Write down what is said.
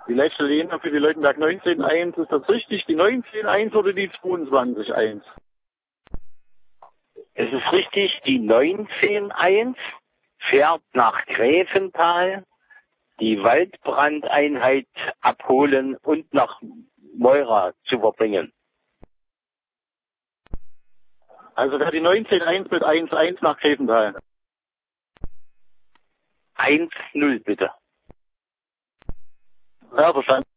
Die letzte Linie für die Leutenberg 19.1, ist das richtig? Die 19.1 oder die 22.1? Es ist richtig, die 19.1 fährt nach Gräfenthal, die Waldbrandeinheit abholen und nach Meura zu verbringen. Also da die 19.1 mit 1.1 nach Gräfenthal. 1-0 bitte. Ja, verstanden.